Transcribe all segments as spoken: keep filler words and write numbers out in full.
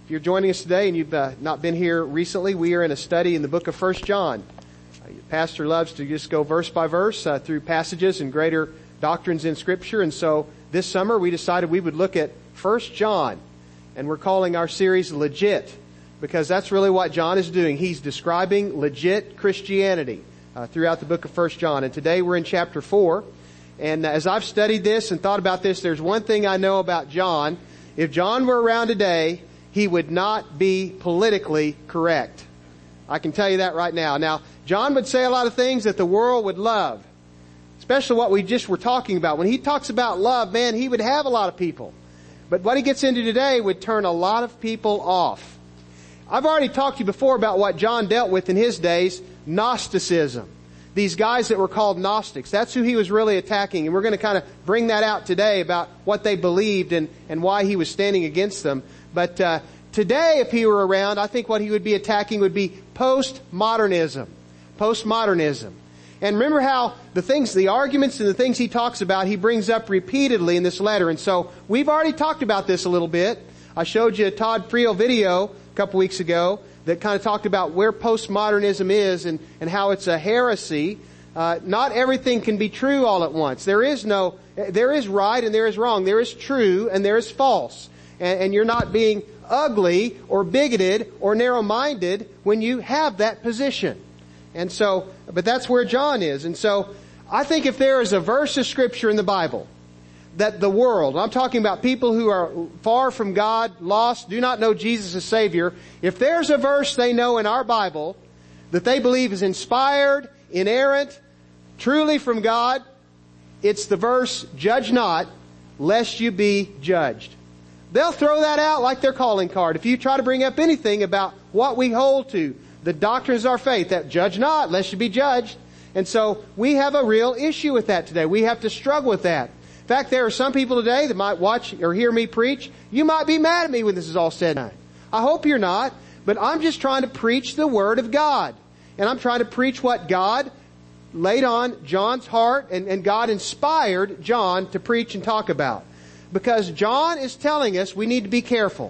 If you're joining us today and you've uh, not been here recently, we are in a study in the book of First John. Uh, the pastor loves to just go verse by verse uh, through passages and greater doctrines in Scripture. And so this summer we decided we would look at First John. And we're calling our series Legit, because that's really what John is doing. He's describing legit Christianity uh, throughout the book of First John. And today we're in chapter four. And as I've studied this and thought about this, there's one thing I know about John. If John were around today, he would not be politically correct. I can tell you that right now. Now, John would say a lot of things that the world would love, especially what we just were talking about. When he talks about love, man, he would have a lot of people. But what he gets into today would turn a lot of people off. I've already talked to you before about what John dealt with in his days, Gnosticism. These guys that were called Gnostics. That's who he was really attacking. And we're going to kind of bring that out today about what they believed and, and why he was standing against them. But uh, today, if he were around, I think what he would be attacking would be postmodernism. Postmodernism. And remember how the things, the arguments and the things he talks about, he brings up repeatedly in this letter. And so we've already talked about this a little bit. I showed you a Todd Friel video a couple weeks ago that kind of talked about where postmodernism is and, and how it's a heresy. Uh, not everything can be true all at once. There is no, there is right and there is wrong. There is true and there is false. And, and you're not being ugly or bigoted or narrow-minded when you have that position. And so, but that's where John is. And so, I think if there is a verse of Scripture in the Bible that the world, I'm talking about people who are far from God, lost, do not know Jesus as Savior, if there's a verse they know in our Bible that they believe is inspired, inerrant, truly from God, it's the verse, "Judge not, lest you be judged." They'll throw that out like their calling card. If you try to bring up anything about what we hold to, the doctrines of our faith, that judge not, lest you be judged. And so we have a real issue with that today. We have to struggle with that. In fact, there are some people today that might watch or hear me preach. You might be mad at me when this is all said and done. I hope you're not, but I'm just trying to preach the Word of God. And I'm trying to preach what God laid on John's heart and, and God inspired John to preach and talk about. Because John is telling us we need to be careful.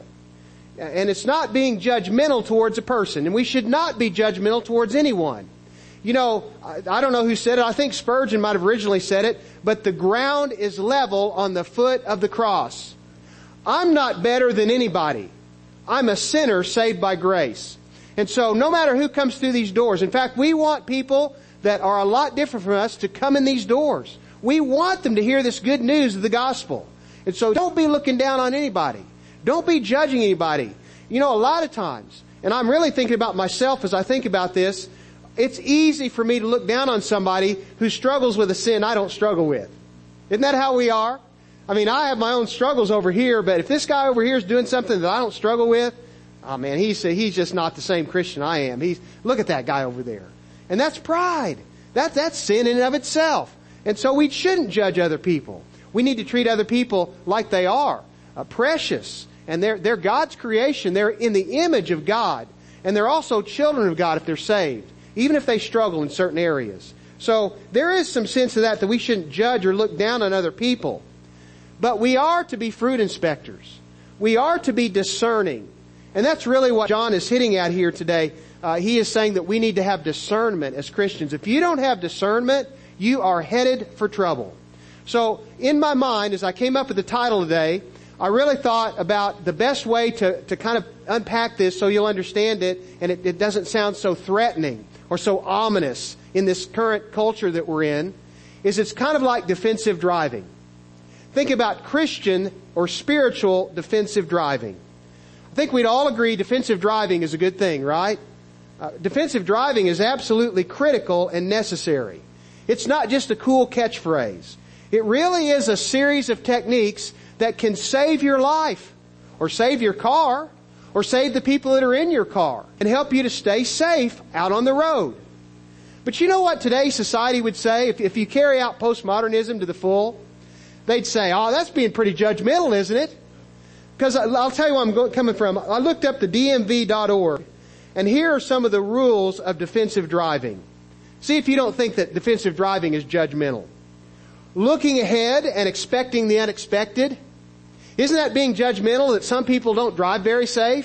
And it's not being judgmental towards a person. And we should not be judgmental towards anyone. You know, I don't know who said it. I think Spurgeon might have originally said it. But the ground is level on the foot of the cross. I'm not better than anybody. I'm a sinner saved by grace. And so no matter who comes through these doors. In fact, we want people that are a lot different from us to come in these doors. We want them to hear this good news of the gospel. And so don't be looking down on anybody. Don't be judging anybody. You know, a lot of times, and I'm really thinking about myself as I think about this, it's easy for me to look down on somebody who struggles with a sin I don't struggle with. Isn't that how we are? I mean, I have my own struggles over here, but if this guy over here is doing something that I don't struggle with, oh man, he's, he's just not the same Christian I am. He's, look at that guy over there. And that's pride. That, that's sin in and of itself. And so we shouldn't judge other people. We need to treat other people like they are, uh, precious. And they're, they're God's creation. They're in the image of God. And they're also children of God if they're saved, even if they struggle in certain areas. So there is some sense of that, that we shouldn't judge or look down on other people. But we are to be fruit inspectors. We are to be discerning. And that's really what John is hitting at here today. Uh, he is saying that we need to have discernment as Christians. If you don't have discernment, you are headed for trouble. So, in my mind, as I came up with the title today, I really thought about the best way to, to kind of unpack this so you'll understand it and it, it doesn't sound so threatening or so ominous in this current culture that we're in, is it's kind of like defensive driving. Think about Christian or spiritual defensive driving. I think we'd all agree defensive driving is a good thing, right? Uh, defensive driving is absolutely critical and necessary. It's not just a cool catchphrase. It really is a series of techniques that can save your life, or save your car, or save the people that are in your car, and help you to stay safe out on the road. But you know what today's society would say if, if you carry out postmodernism to the full? They'd say, oh, that's being pretty judgmental, isn't it? Because I'll tell you where I'm going, coming from. I looked up the D M V dot org, and here are some of the rules of defensive driving. See if you don't think that defensive driving is judgmental. Looking ahead and expecting the unexpected. Isn't that being judgmental that some people don't drive very safe?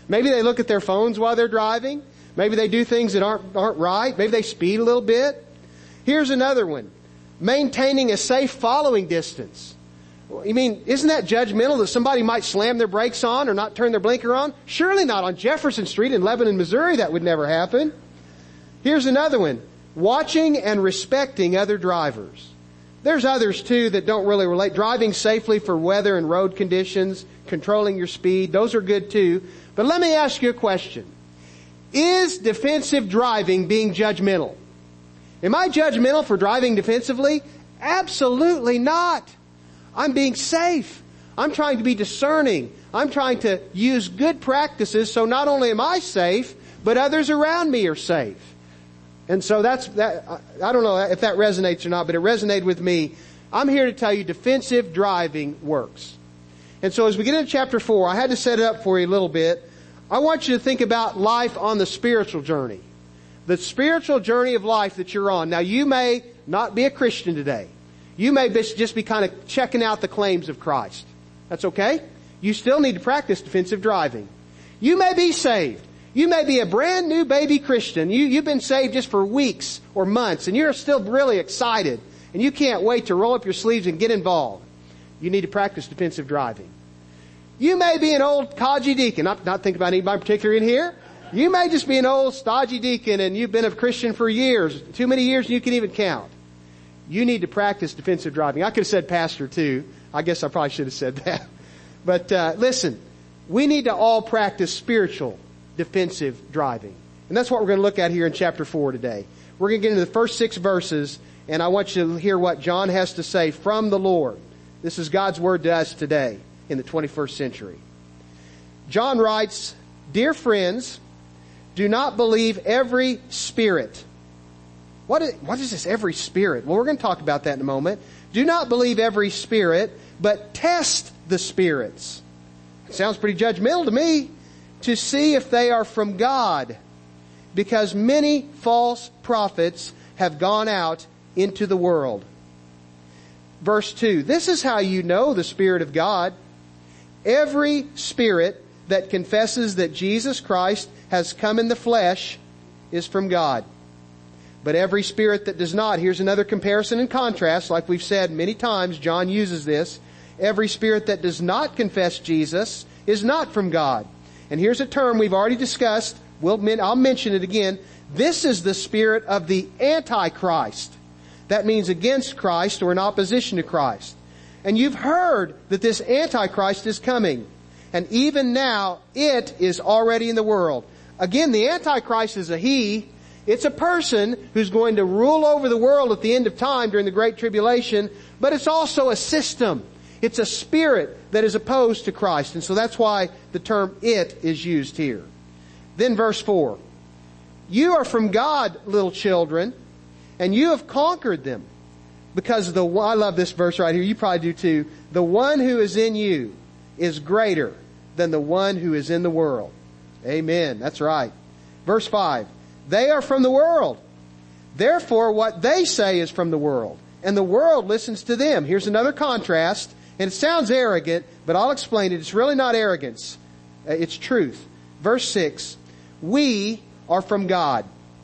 Maybe they look at their phones while they're driving. Maybe they do things that aren't, aren't right. Maybe they speed a little bit. Here's another one. Maintaining a safe following distance. You mean, isn't that judgmental that somebody might slam their brakes on or not turn their blinker on? Surely not on Jefferson Street in Lebanon, Missouri. That would never happen. Here's another one. Watching and respecting other drivers. There's others too that don't really relate. Driving safely for weather and road conditions, controlling your speed, those are good too. But let me ask you a question. Is defensive driving being judgmental? Am I judgmental for driving defensively? Absolutely not. I'm being safe. I'm trying to be discerning. I'm trying to use good practices so not only am I safe, but others around me are safe. And so that's, that, I don't know if that resonates or not, but it resonated with me. I'm here to tell you defensive driving works. And so as we get into chapter four, I had to set it up for you a little bit. I want you to think about life on the spiritual journey. The spiritual journey of life that you're on. Now you may not be a Christian today. You may just be kind of checking out the claims of Christ. That's okay. You still need to practice defensive driving. You may be saved. You may be a brand new baby Christian. You, you've been saved just for weeks or months and you're still really excited and you can't wait to roll up your sleeves and get involved. You need to practice defensive driving. You may be an old codgy deacon. Not, not thinking about anybody particular in here. You may just be an old stodgy deacon and you've been a Christian for years. Too many years and you can even count. You need to practice defensive driving. I could have said pastor too. I guess I probably should have said that. But uh, listen, we need to all practice spiritual defensive driving. And that's what we're going to look at here in chapter four today. We're going to get into the first six verses, and I want you to hear what John has to say from the Lord. This is God's word to us today in the twenty-first century. John writes, "Dear friends, do not believe every spirit." What is, what is this every spirit? Well, we're going to talk about that in a moment. Do not believe every spirit, but test the spirits. It sounds pretty judgmental to me. To see if they are from God, because many false prophets have gone out into the world. Verse two, this is how you know the Spirit of God. Every spirit that confesses that Jesus Christ has come in the flesh is from God. But every spirit that does not, here's another comparison and contrast, like we've said many times, John uses this. Every spirit that does not confess Jesus is not from God. And here's a term we've already discussed. We'll, I'll mention it again. This is the spirit of the Antichrist. That means against Christ or in opposition to Christ. And you've heard that this Antichrist is coming. And even now, it is already in the world. Again, the Antichrist is a he. It's a person who's going to rule over the world at the end of time during the Great Tribulation. But it's also a system. It's a spirit that is opposed to Christ. And so that's why the term it is used here. Then verse four. You are from God, little children, and you have conquered them. Because the, I love this verse right here. You probably do too. The one who is in you is greater than the one who is in the world. Amen. That's right. Verse five. They are from the world. Therefore, what they say is from the world. And the world listens to them. Here's another contrast. And it sounds arrogant, but I'll explain it. It's really not arrogance. It's truth. Verse six. We are from God.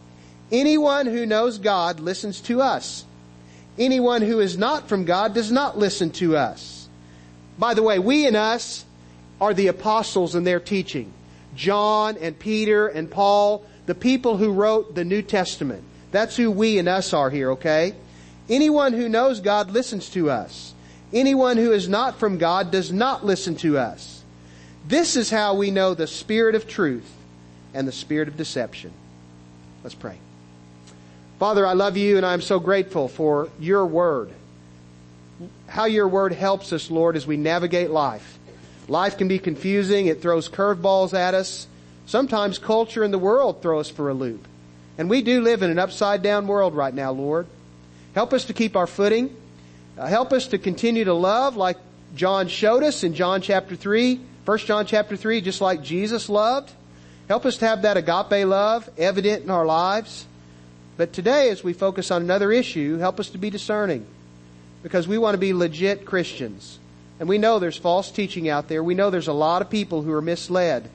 Anyone who knows God listens to us. Anyone who is not from God does not listen to us. By the way, we and us are the apostles and their teaching. John and Peter and Paul, the people who wrote the New Testament. That's who we and us are here, okay? Anyone who knows God listens to us. Anyone who is not from God does not listen to us. This is how we know the spirit of truth and the spirit of deception. Let's pray. Father, I love you and I'm so grateful for your word. How your word helps us, Lord, as we navigate life. Life can be confusing. It throws curveballs at us. Sometimes culture and the world throw us for a loop. And we do live in an upside down world right now, Lord. Help us to keep our footing. Uh, help us to continue to love like John showed us in John chapter three, First John chapter three, just like Jesus loved. Help us to have that agape love evident in our lives. But today, as we focus on another issue, help us to be discerning. Because we want to be legit Christians. And we know there's false teaching out there. We know there's a lot of people who are misled.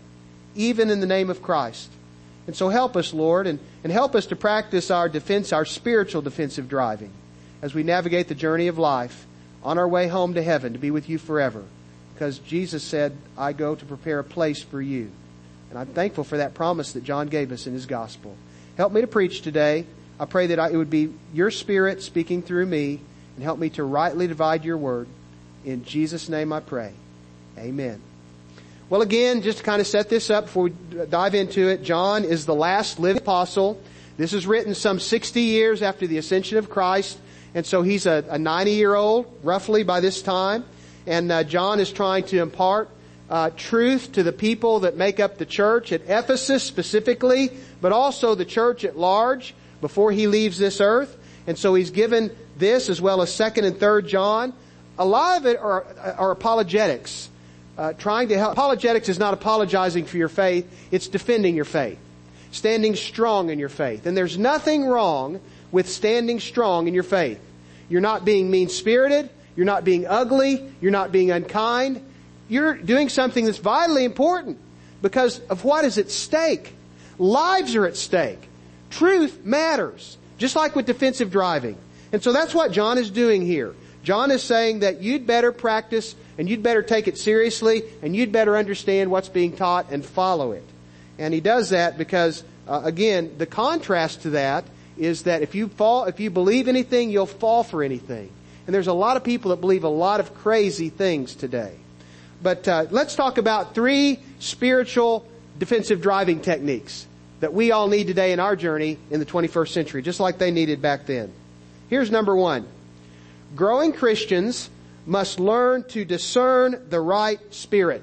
even in the name of Christ. And so help us, Lord, and, and help us to practice our defense, our spiritual defensive driving as we navigate the journey of life on our way home to heaven to be with you forever. Because Jesus said, I go to prepare a place for you. And I'm thankful for that promise that John gave us in his gospel. Help me to preach today. I pray that I, it would be your Spirit speaking through me, and help me to rightly divide your word. In Jesus' name I pray. Amen. Well, again, just to kind of set this up before we dive into it, John is the last living apostle. This is written some sixty years after the ascension of Christ. And so he's a, a ninety-year-old, roughly, by this time. And uh, John is trying to impart uh, truth to the people that make up the church at Ephesus specifically, but also the church at large before he leaves this earth. And so he's given this as well as second and third John. A lot of it are, are apologetics. Uh, trying to help. Apologetics is not apologizing for your faith. It's defending your faith. Standing strong in your faith. And there's nothing wrong with standing strong in your faith. You're not being mean-spirited. You're not being ugly. You're not being unkind. You're doing something that's vitally important because of what is at stake. Lives are at stake. Truth matters. Just like with defensive driving. And so that's what John is doing here. John is saying that you'd better practice and you'd better take it seriously and you'd better understand what's being taught and follow it. And he does that because, uh, again, the contrast to that is that if you fall, if you believe anything, you'll fall for anything. And there's a lot of people that believe a lot of crazy things today. But uh, let's talk about three spiritual defensive driving techniques that we all need today in our journey in the twenty-first century, just like they needed back then. Here's number one. Growing Christians must learn to discern the right spirit.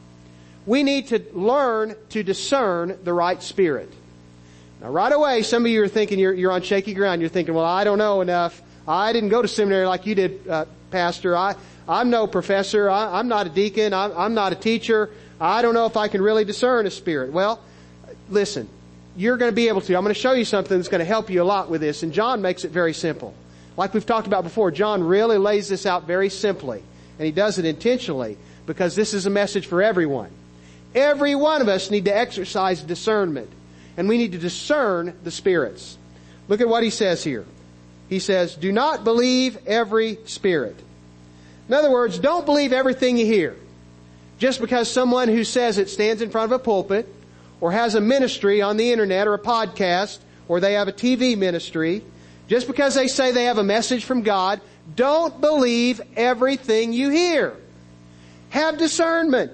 We need to learn to discern the right spirit. Now, right away, some of you are thinking you're, you're on shaky ground. You're thinking, well, I don't know enough. I didn't go to seminary like you did, uh, Pastor. I, I'm no professor. I, I'm not a deacon. I'm, I'm not a teacher. I don't know if I can really discern a spirit. Well, listen, you're going to be able to. I'm going to show you something that's going to help you a lot with this. And John makes it very simple. Like we've talked about before, John really lays this out very simply. And he does it intentionally because this is a message for everyone. Every one of us need to exercise discernment. And we need to discern the spirits. Look at what he says here. He says, do not believe every spirit. In other words, don't believe everything you hear. Just because someone who says it stands in front of a pulpit or has a ministry on the internet or a podcast or they have a T V ministry, just because they say they have a message from God, don't believe everything you hear. Have discernment.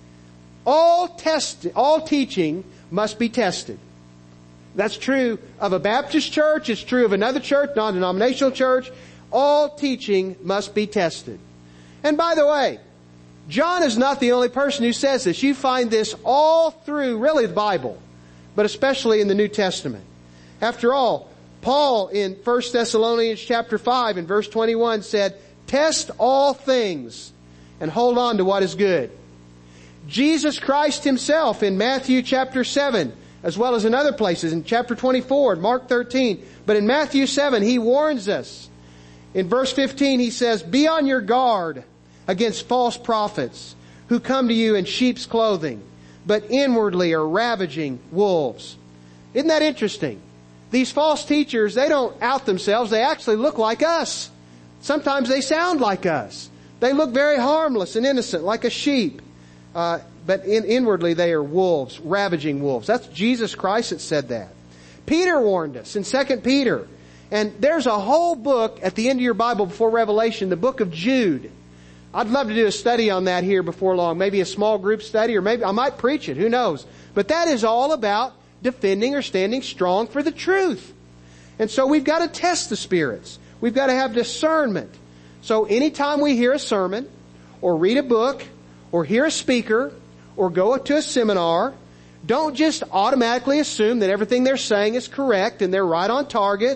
All test, all teaching must be tested. That's true of a Baptist church. It's true of another church, non-denominational church. All teaching must be tested. And by the way, John is not the only person who says this. You find this all through, really, the Bible, but especially in the New Testament. After all, Paul in First Thessalonians chapter five in verse twenty-one said, test all things and hold on to what is good. Jesus Christ himself in Matthew chapter seven, as well as in other places, in chapter twenty-four, and Mark thirteen, but in Matthew seven, he warns us. In verse fifteen, he says, be on your guard against false prophets who come to you in sheep's clothing, but inwardly are ravaging wolves. Isn't that interesting? These false teachers, they don't out themselves. They actually look like us. Sometimes they sound like us. They look very harmless and innocent, like a sheep. Uh, but in, inwardly they are wolves, ravaging wolves. That's Jesus Christ that said that. Peter warned us in Second Peter. And there's a whole book at the end of your Bible before Revelation, the book of Jude. I'd love to do a study on that here before long. Maybe a small group study, or maybe I might preach it. Who knows? But that is all about defending or standing strong for the truth. And so we've got to test the spirits. We've got to have discernment. So anytime we hear a sermon, or read a book, or hear a speaker, or go to a seminar, don't just automatically assume that everything they're saying is correct and they're right on target.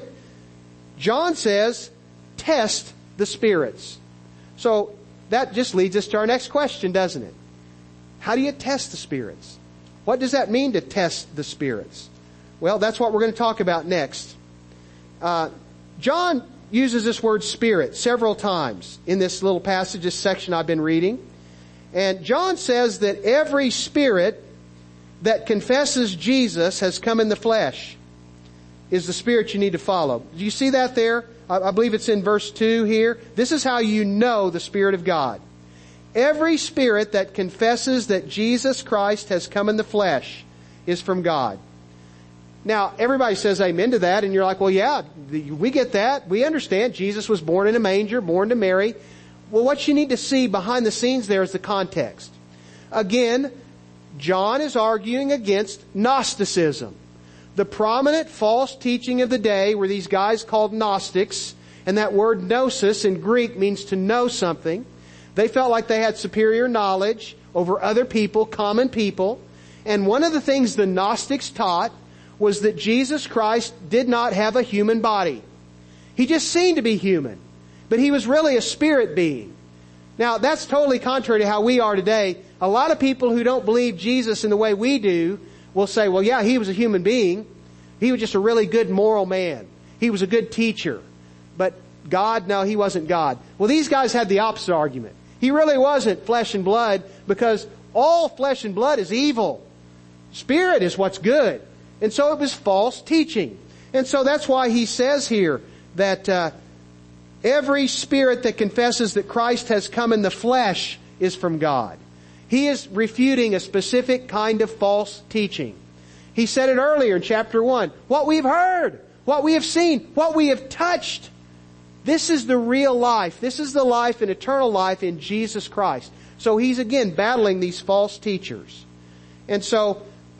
John says, test the spirits. So that just leads us to our next question, doesn't it? How do you test the spirits? What does that mean to test the spirits? Well, that's what we're going to talk about next. Uh, John uses this word spirit several times in this little passage, this section I've been reading. And John says that every spirit that confesses Jesus has come in the flesh is the Spirit you need to follow. Do you see that there? I, I believe it's in verse two here. This is how you know the Spirit of God. Every spirit that confesses that Jesus Christ has come in the flesh is from God. Now, everybody says amen to that, and you're like, well, yeah, we get that. We understand Jesus was born in a manger, born to Mary. Well, what you need to see behind the scenes there is the context. Again, John is arguing against Gnosticism. The prominent false teaching of the day were these guys called Gnostics, and that word gnosis in Greek means to know something. They felt like they had superior knowledge over other people, common people. And one of the things the Gnostics taught was that Jesus Christ did not have a human body. He just seemed to be human, but He was really a spirit being. Now, that's totally contrary to how we are today. A lot of people who don't believe Jesus in the way we do will say, well, yeah, He was a human being. He was just a really good moral man. He was a good teacher. But God, no, He wasn't God. Well, these guys had the opposite argument. He really wasn't flesh and blood, because all flesh and blood is evil. Spirit is what's good. And so it was false teaching. And so that's why he says here that uh, every spirit that confesses that Christ has come in the flesh is from God. He is refuting a specific kind of false teaching. He said it earlier in chapter one. What we've heard, what we have seen, what we have touched. This is the real life. This is the life and eternal life in Jesus Christ. So he's again battling these false teachers. And so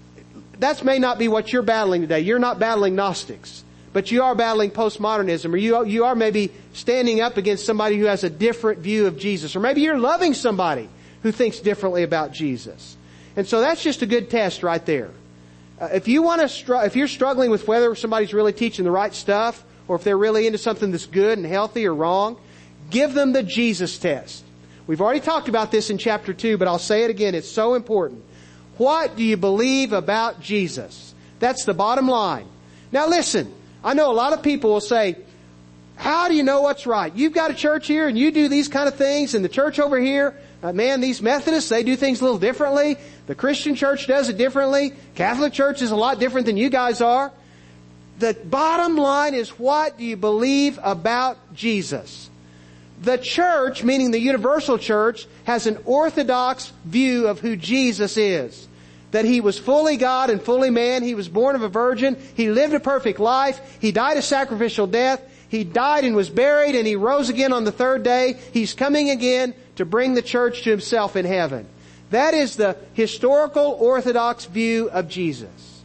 that may not be what you're battling today. You're not battling Gnostics, but you are battling postmodernism, or you, you are maybe standing up against somebody who has a different view of Jesus, or maybe you're loving somebody who thinks differently about Jesus. And so that's just a good test right there. Uh, if you want to, str- if you're struggling with whether somebody's really teaching the right stuff, or if they're really into something that's good and healthy or wrong, give them the Jesus test. We've already talked about this in chapter two, but I'll say it again. It's so important. What do you believe about Jesus? That's the bottom line. Now listen, I know a lot of people will say, how do you know what's right? You've got a church here and you do these kind of things, and the church over here, uh, man, these Methodists, they do things a little differently. The Christian church does it differently. Catholic church is a lot different than you guys are. The bottom line is, what do you believe about Jesus? The church, meaning the universal church, has an orthodox view of who Jesus is. That He was fully God and fully man. He was born of a virgin. He lived a perfect life. He died a sacrificial death. He died and was buried, and He rose again on the third day. He's coming again to bring the church to Himself in heaven. That is the historical orthodox view of Jesus.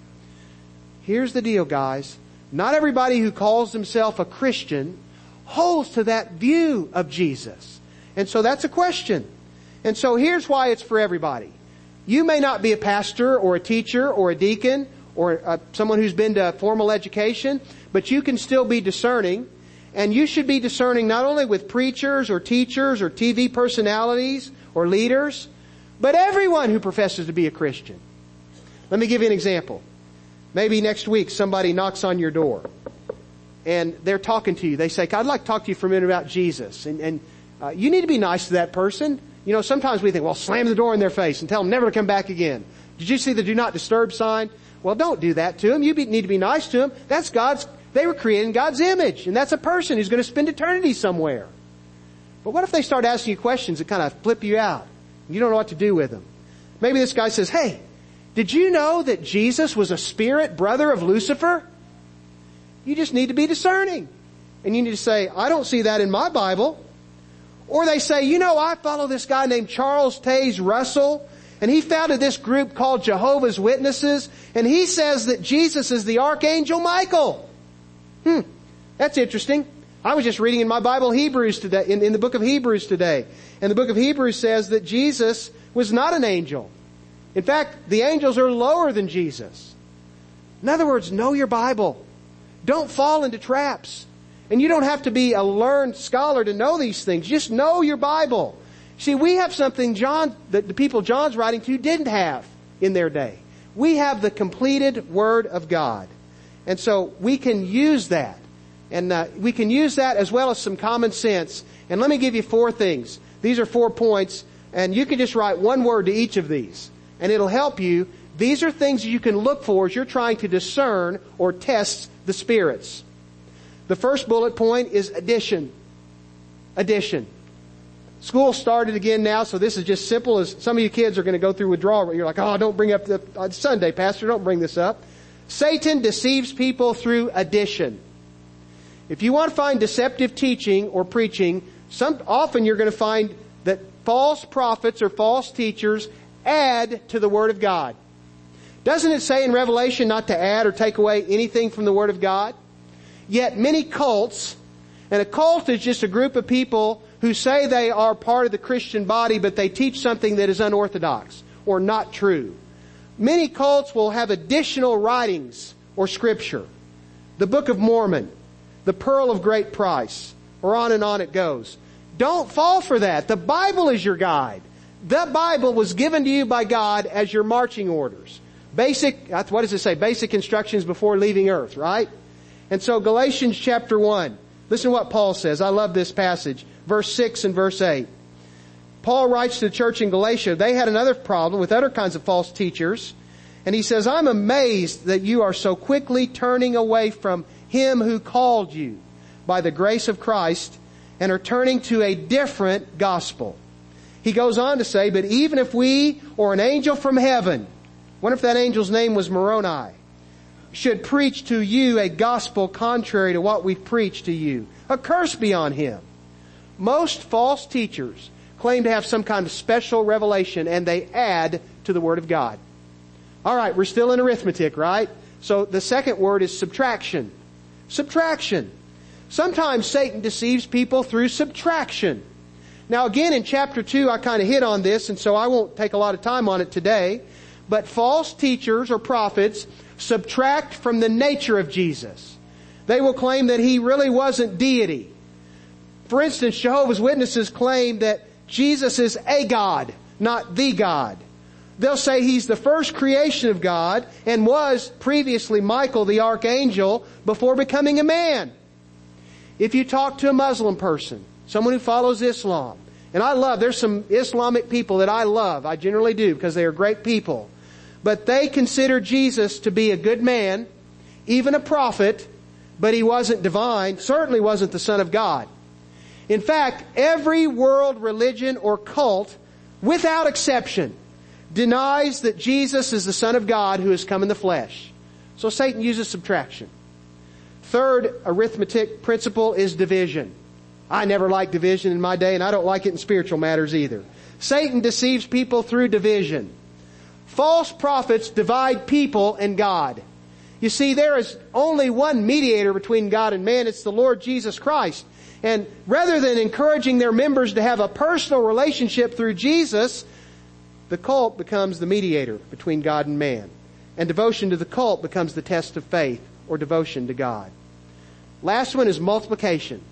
Here's the deal, guys. Not everybody who calls himself a Christian holds to that view of Jesus. And so that's a question. And so here's why it's for everybody. You may not be a pastor or a teacher or a deacon or uh, someone who's been to formal education, but you can still be discerning. And you should be discerning not only with preachers or teachers or T V personalities or leaders, but everyone who professes to be a Christian. Let me give you an example. Maybe next week somebody knocks on your door and they're talking to you. They say, I'd like to talk to you for a minute about Jesus. And, and uh, you need to be nice to that person. You know, sometimes we think, well, slam the door in their face and tell them never to come back again. Did you see the do not disturb sign? Well, don't do that to them. You be, need to be nice to them. That's God's, they were created in God's image. And that's a person who's going to spend eternity somewhere. But what if they start asking you questions that kind of flip you out? You don't know what to do with them. Maybe this guy says, hey, did you know that Jesus was a spirit brother of Lucifer? You just need to be discerning. And you need to say, I don't see that in my Bible. Or they say, you know, I follow this guy named Charles Taze Russell, and he founded this group called Jehovah's Witnesses, and he says that Jesus is the Archangel Michael. Hmm, that's interesting. I was just reading in my Bible Hebrews today, in, in the book of Hebrews today. And the book of Hebrews says that Jesus was not an angel. In fact, the angels are lower than Jesus. In other words, know your Bible. Don't fall into traps. And you don't have to be a learned scholar to know these things. Just know your Bible. See, we have something John, that the people John's writing to didn't have in their day. We have the completed Word of God. And so we can use that. And uh, we can use that as well as some common sense. And let me give you four things. These are four points. And you can just write one word to each of these. And it'll help you These are things you can look for as you're trying to discern or test the spirits. The first bullet point is addition. Addition. School started again now, so this is just simple as some of you kids are going to go through withdrawal. You're like, oh, don't bring up the on Sunday, Pastor, don't bring this up. Satan deceives people through addition. If you want to find deceptive teaching or preaching, some, often you're going to find that false prophets or false teachers add to the Word of God. Doesn't it say in Revelation not to add or take away anything from the Word of God? Yet many cults, and a cult is just a group of people who say they are part of the Christian body, but they teach something that is unorthodox or not true. Many cults will have additional writings or scripture. The Book of Mormon, the Pearl of Great Price, or on and on it goes. Don't fall for that. The Bible is your guide. The Bible was given to you by God as your marching orders. Basic, what does it say? Basic instructions before leaving earth, right? And so Galatians chapter one. Listen to what Paul says. I love this passage. Verse six and verse eight. Paul writes to the church in Galatia. They had another problem with other kinds of false teachers. And he says, I'm amazed that you are so quickly turning away from Him who called you by the grace of Christ and are turning to a different gospel. He goes on to say, but even if we or an angel from heaven, what if that angel's name was Moroni, should preach to you a gospel contrary to what we've preached to you, a curse be on him. Most false teachers claim to have some kind of special revelation, and they add to the Word of God. All right, we're still in arithmetic, right? So the second word is subtraction. Subtraction. Sometimes Satan deceives people through subtraction. Now again, in chapter two, I kind of hit on this, and so I won't take a lot of time on it today. But false teachers or prophets subtract from the nature of Jesus. They will claim that He really wasn't deity. For instance, Jehovah's Witnesses claim that Jesus is a God, not the God. They'll say He's the first creation of God and was previously Michael the archangel before becoming a man. If you talk to a Muslim person, someone who follows Islam, and I love, there's some Islamic people that I love, I generally do because they are great people, but they consider Jesus to be a good man, even a prophet, but He wasn't divine, certainly wasn't the Son of God. In fact, every world religion or cult, without exception, denies that Jesus is the Son of God who has come in the flesh. So Satan uses subtraction. Third arithmetic principle is division. I never liked division in my day, and I don't like it in spiritual matters either. Satan deceives people through division. False prophets divide people and God. You see, there is only one mediator between God and man. It's the Lord Jesus Christ. And rather than encouraging their members to have a personal relationship through Jesus, the cult becomes the mediator between God and man. And devotion to the cult becomes the test of faith or devotion to God. Last one is multiplication.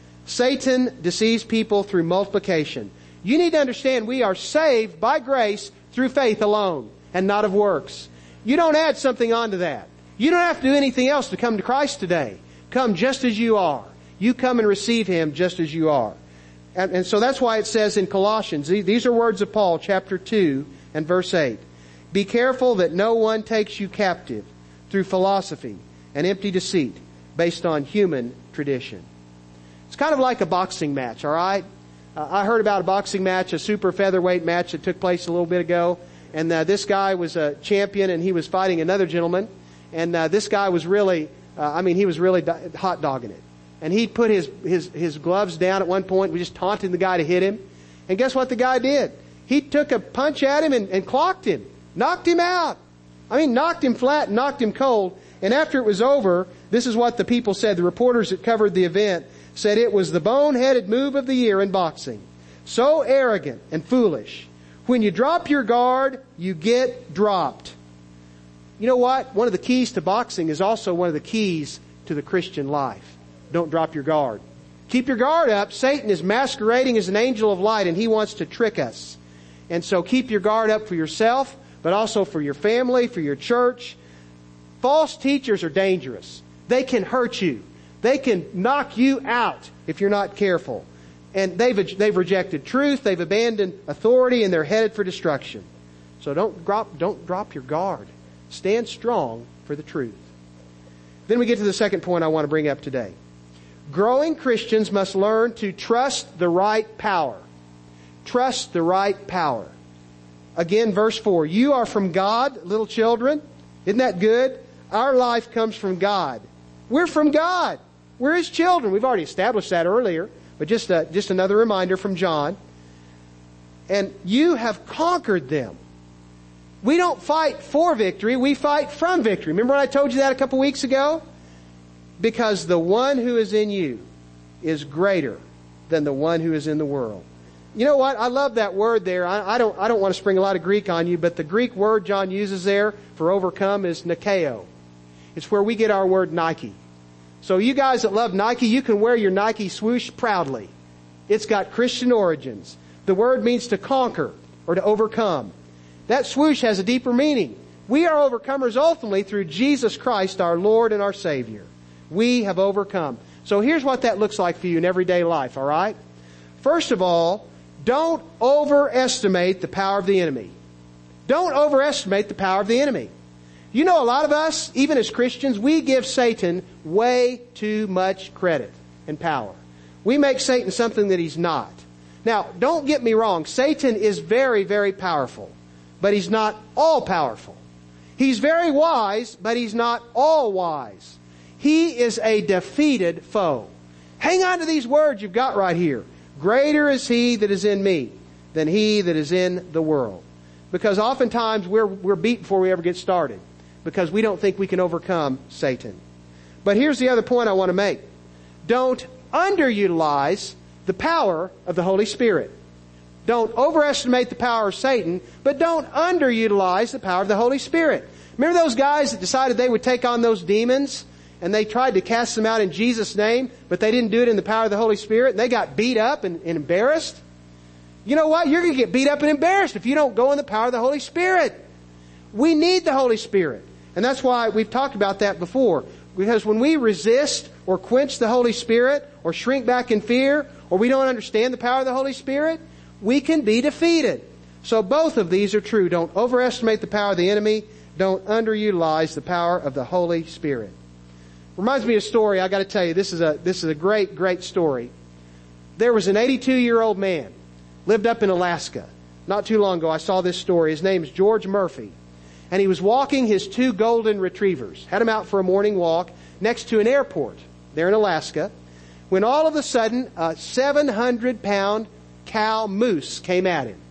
Satan deceives people through multiplication. You need to understand we are saved by grace through faith alone and not of works. You don't add something onto that. You don't have to do anything else to come to Christ today. Come just as you are. You come and receive Him just as you are. And, and so that's why it says in Colossians, these are words of Paul, chapter two and verse eight. Be careful that no one takes you captive through philosophy and empty deceit based on human tradition. It's kind of like a boxing match, all right? Uh, I heard about a boxing match, a super featherweight match that took place a little bit ago. And uh, this guy was a champion, and he was fighting another gentleman. And uh, this guy was really, uh, I mean, he was really do- hot dogging it. And he put his, his, his gloves down at one point, was just taunting the guy to hit him. And guess what the guy did? He took a punch at him and, and clocked him. Knocked him out. I mean, knocked him flat and knocked him cold. And after it was over, this is what the people said. The reporters that covered the event said it was the boneheaded move of the year in boxing. So arrogant and foolish. When you drop your guard, you get dropped. You know what? One of the keys to boxing is also one of the keys to the Christian life. Don't drop your guard. Keep your guard up. Satan is masquerading as an angel of light, and he wants to trick us. And so keep your guard up for yourself, but also for your family, for your church. False teachers are dangerous. They can hurt you. They can knock you out if you're not careful. And they've, they've rejected truth, they've abandoned authority, and they're headed for destruction. So don't drop, don't drop your guard. Stand strong for the truth. Then we get to the second point I want to bring up today. Growing Christians must learn to trust the right power. Trust the right power. Again, verse four. You are from God, little children. Isn't that good? Our life comes from God. We're from God. We're His children. We've already established that earlier, but just a, just another reminder from John. And you have conquered them. We don't fight for victory. We fight from victory. Remember when I told you that a couple weeks ago? Because the one who is in you is greater than the one who is in the world. You know what? I love that word there. I, I don't, I don't want to spring a lot of Greek on you, but the Greek word John uses there for overcome is Nikeo. It's where we get our word Nike. So you guys that love Nike, you can wear your Nike swoosh proudly. It's got Christian origins. The word means to conquer or to overcome. That swoosh has a deeper meaning. We are overcomers ultimately through Jesus Christ, our Lord and our Savior. We have overcome. So here's what that looks like for you in everyday life, all right? First of all, don't overestimate the power of the enemy. Don't overestimate the power of the enemy. You know, a lot of us, even as Christians, we give Satan way too much credit and power. We make Satan something that he's not. Now, don't get me wrong. Satan is very, very powerful, but he's not all powerful. He's very wise, but he's not all wise. He is a defeated foe. Hang on to these words you've got right here. Greater is He that is in me than he that is in the world. Because oftentimes we're, we're beat before we ever get started. Because we don't think we can overcome Satan. But here's the other point I want to make. Don't underutilize the power of the Holy Spirit. Don't overestimate the power of Satan, but don't underutilize the power of the Holy Spirit. Remember those guys that decided they would take on those demons? And they tried to cast them out in Jesus' name, but they didn't do it in the power of the Holy Spirit, and they got beat up and, and embarrassed. You know what? You're going to get beat up and embarrassed if you don't go in the power of the Holy Spirit. We need the Holy Spirit. And that's why we've talked about that before. Because when we resist or quench the Holy Spirit or shrink back in fear or we don't understand the power of the Holy Spirit, we can be defeated. So both of these are true. Don't overestimate the power of the enemy. Don't underutilize the power of the Holy Spirit. Reminds me of a story. I got to tell you, this is a this is a great, great story. There was an eighty-two-year-old man, lived up in Alaska. Not too long ago, I saw this story. His name is George Murphy. And he was walking his two golden retrievers. Had them out for a morning walk next to an airport there in Alaska. When all of a sudden, a seven hundred pound cow moose came at him.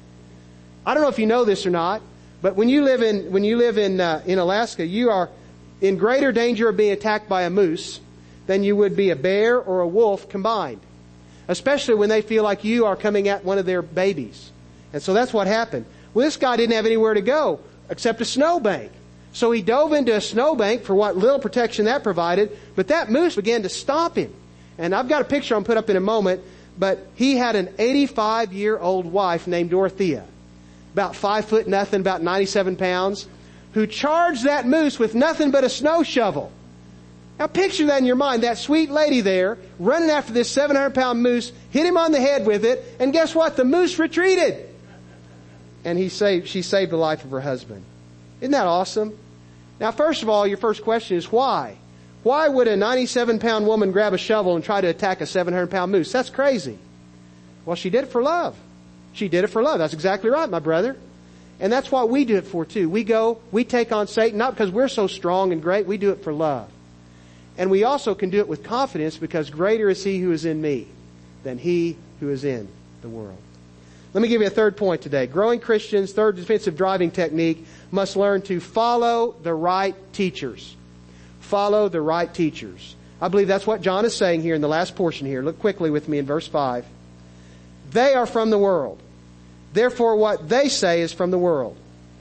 I don't know if you know this or not, but when you live in when you live in uh, in Alaska, you are in greater danger of being attacked by a moose than you would be a bear or a wolf combined. Especially when they feel like you are coming at one of their babies. And so that's what happened. Well, this guy didn't have anywhere to go except a snowbank. So he dove into a snowbank for what little protection that provided, but that moose began to stomp him. And I've got a picture I'll put up in a moment, but he had an eighty-five-year-old wife named Dorothea. About five foot nothing, about ninety-seven pounds. Who charged that moose with nothing but a snow shovel. Now picture that in your mind. That sweet lady there running after this seven hundred pound moose, hit him on the head with it, and guess what? The moose retreated. And he saved, she saved the life of her husband. Isn't that awesome? Now first of all, your first question is why? Why would a ninety-seven pound woman grab a shovel and try to attack a seven hundred pound moose? That's crazy. Well, she did it for love. She did it for love. That's exactly right, my brother. And that's what we do it for too. We go, we take on Satan, not because we're so strong and great, we do it for love. And we also can do it with confidence because greater is He who is in me than he who is in the world. Let me give you a third point today. Growing Christians, third defensive driving technique, must learn to follow the right teachers. Follow the right teachers. I believe that's what John is saying here in the last portion here. Look quickly with me in verse five. They are from the world. Therefore, what they say is from the world.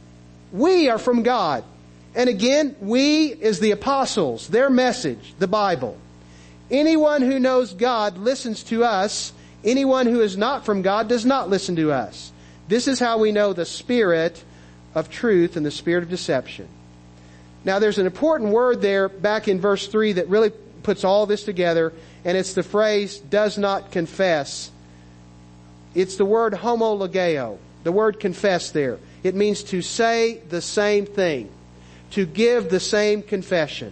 We are from God. And again, we is the apostles, their message, the Bible. Anyone who knows God listens to us. Anyone who is not from God does not listen to us. This is how we know the spirit of truth and the spirit of deception. Now, there's an important word there back in verse three that really puts all this together, and it's the phrase, does not confess. It's the word homologeo, the word confess there. It means to say the same thing, to give the same confession.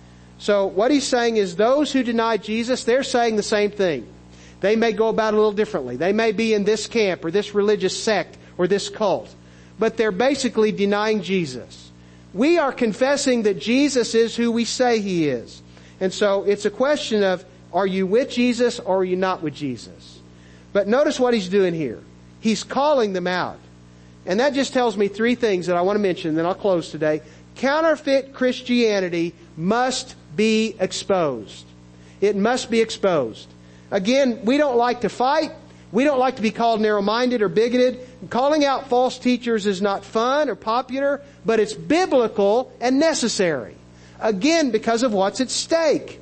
So what he's saying is those who deny Jesus, they're saying the same thing. They may go about it a little differently. They may be in this camp or this religious sect or this cult, but they're basically denying Jesus. We are confessing that Jesus is who we say He is. And so it's a question of, are you with Jesus or are you not with Jesus? But notice what he's doing here. He's calling them out. And that just tells me three things that I want to mention, and then I'll close today. Counterfeit Christianity must be exposed. It must be exposed. Again, we don't like to fight. We don't like to be called narrow-minded or bigoted. Calling out false teachers is not fun or popular, but it's biblical and necessary. Again, because of what's at stake.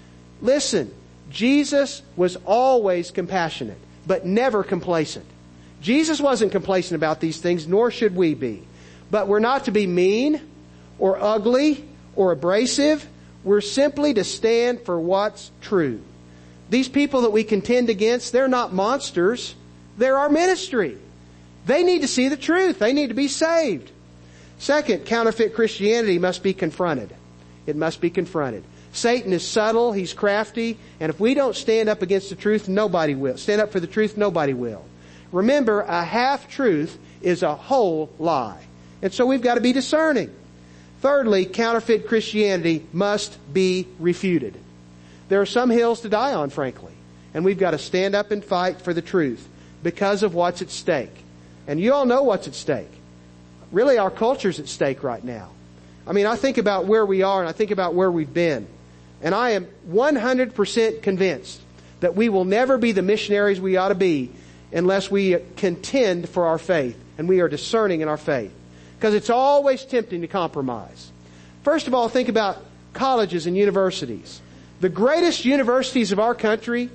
Listen, Jesus was always compassionate, but never complacent. Jesus wasn't complacent about these things, nor should we be. But we're not to be mean or ugly or abrasive. We're simply to stand for what's true. These people that we contend against, they're not monsters. They're our ministry. They need to see the truth. They need to be saved. Second, counterfeit Christianity must be confronted. It must be confronted. Satan is subtle. He's crafty. And if we don't stand up against the truth, nobody will. Stand up for the truth, nobody will. Remember, a half-truth is a whole lie. And so we've got to be discerning. Thirdly, counterfeit Christianity must be refuted. There are some hills to die on, frankly. And we've got to stand up and fight for the truth because of what's at stake. And you all know what's at stake. Really, our culture's at stake right now. I mean, I think about where we are and I think about where we've been. And I am one hundred percent convinced that we will never be the missionaries we ought to be unless we contend for our faith and we are discerning in our faith. Because it's always tempting to compromise. First of all, think about colleges and universities. The greatest universities of our country,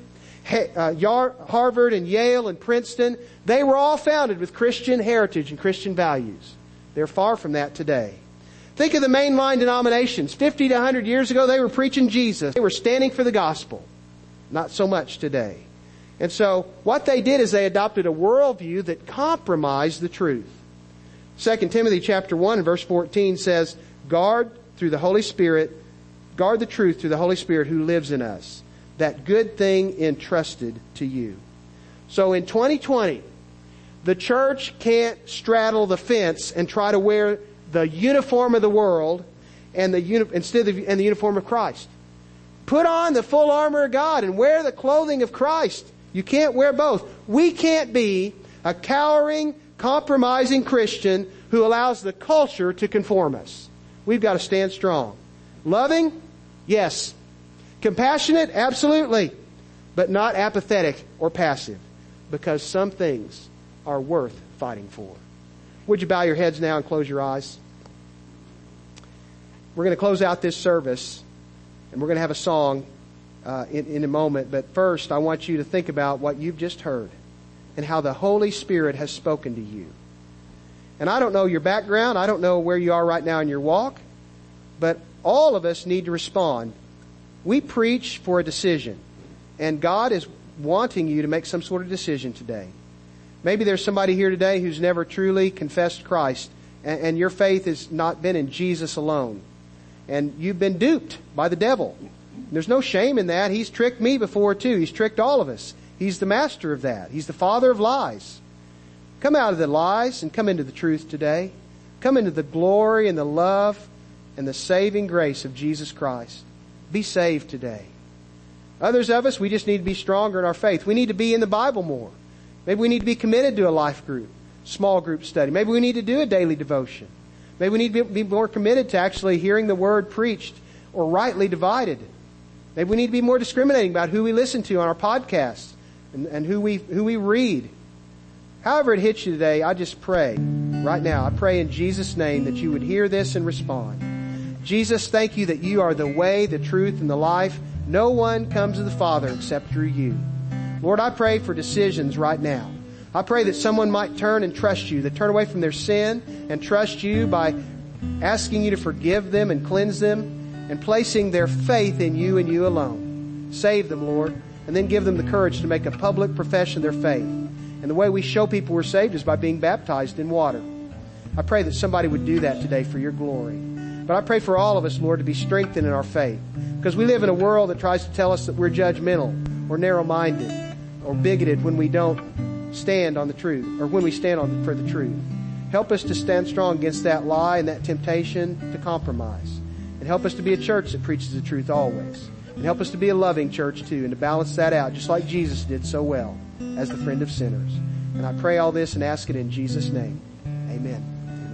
Harvard and Yale and Princeton, they were all founded with Christian heritage and Christian values. They're far from that today. Think of the mainline denominations. fifty to one hundred years ago, they were preaching Jesus. They were standing for the gospel. Not so much today. And so, what they did is they adopted a worldview that compromised the truth. Second Timothy chapter one, verse fourteen says, Guard through the Holy Spirit, guard the truth through the Holy Spirit who lives in us, that good thing entrusted to you. So in twenty twenty, the church can't straddle the fence and try to wear the uniform of the world and the uni- instead of and the uniform of Christ. Put on the full armor of God and wear the clothing of Christ. You can't wear both. We can't be a cowering, compromising Christian who allows the culture to conform us. We've got to stand strong. Loving? Yes. Compassionate? Absolutely. But not apathetic or passive, because some things are worth fighting for. Would you bow your heads now and close your eyes? We're going to close out this service, and we're going to have a song uh, in, in a moment. But first, I want you to think about what you've just heard and how the Holy Spirit has spoken to you. And I don't know your background. I don't know where you are right now in your walk. But all of us need to respond. We preach for a decision. And God is wanting you to make some sort of decision today. Maybe there's somebody here today who's never truly confessed Christ. And, and your faith has not been in Jesus alone. And you've been duped by the devil. There's no shame in that. He's tricked me before too. He's tricked all of us. He's the master of that. He's the father of lies. Come out of the lies and come into the truth today. Come into the glory and the love and the saving grace of Jesus Christ. Be saved today. Others of us, we just need to be stronger in our faith. We need to be in the Bible more. Maybe we need to be committed to a life group, small group study. Maybe we need to do a daily devotion. Maybe we need to be more committed to actually hearing the Word preached or rightly divided. Maybe we need to be more discriminating about who we listen to on our podcasts and, and who we who we read. However it hits you today, I just pray right now. I pray in Jesus' name that you would hear this and respond. Jesus, thank you that you are the way, the truth, and the life. No one comes to the Father except through you. Lord, I pray for decisions right now. I pray that someone might turn and trust you, that turn away from their sin and trust you by asking you to forgive them and cleanse them and placing their faith in you and you alone. Save them, Lord, and then give them the courage to make a public profession of their faith. And the way we show people we're saved is by being baptized in water. I pray that somebody would do that today for your glory. But I pray for all of us, Lord, to be strengthened in our faith. Because we live in a world that tries to tell us that we're judgmental or narrow-minded or bigoted when we don't stand on the truth, or when we stand on for the truth. Help us to stand strong against that lie and that temptation to compromise. And help us to be a church that preaches the truth always. And help us to be a loving church too, and to balance that out just like Jesus did so well as the friend of sinners. And I pray all this and ask it in Jesus' name. Amen.